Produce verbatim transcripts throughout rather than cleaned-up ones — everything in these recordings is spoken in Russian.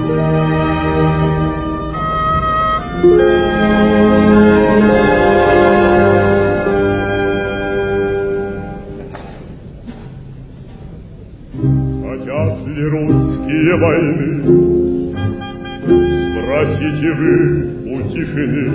Хотят ли русские войны? Спросите вы у тишины.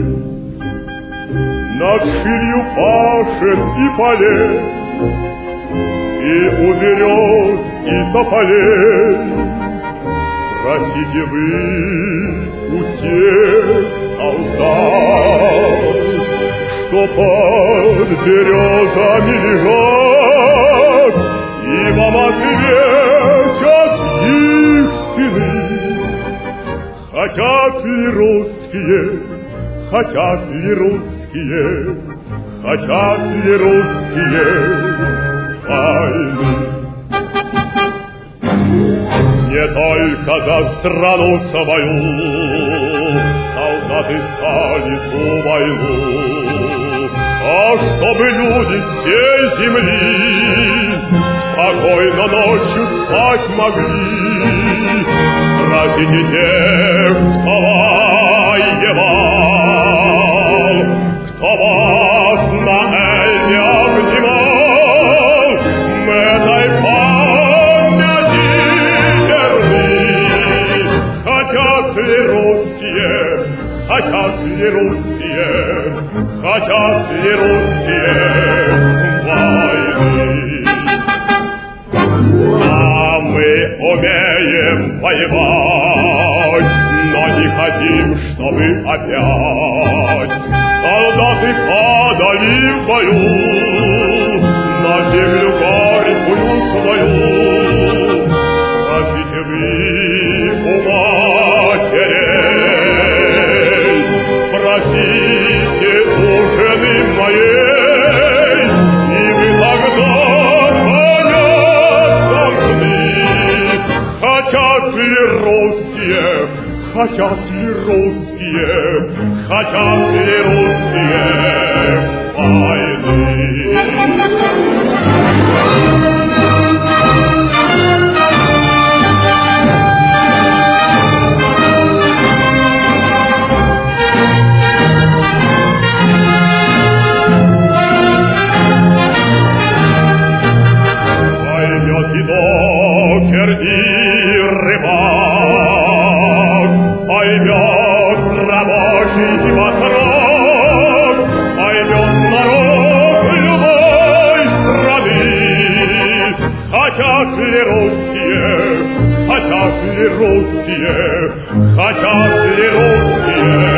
Над ширью пашет и полей, и у берез и тополей. Спросите вы у тех солдат, что под березами лежат, и вам ответят их сыны. Хотят ли русские, хотят ли русские, хотят ли русские войны? Не только за страну свою солдаты стали ту войну, а чтобы люди всей земли спокойно ночью спать могли. Спросите тех, кто воевал, кто вас на Эльбе обнимал, мы этой памяти верны. Хотят ли русские, хотят ли русские, хотят ли русские войны? А мы умеем воевать, но не хотим, чтобы опять солдаты падали в бою на землю горькую свою. Спросите вы у матерей, спросите у жены моей, и вы тогда понять должны. Хотят ли русские, хотят ли русские, хотят ли русские войны? Поймет и докер, и рыбак, поймет рабочий и матрос, поймет народ любой страны. Хотят ли русские, хотят ли русские, хотят ли русские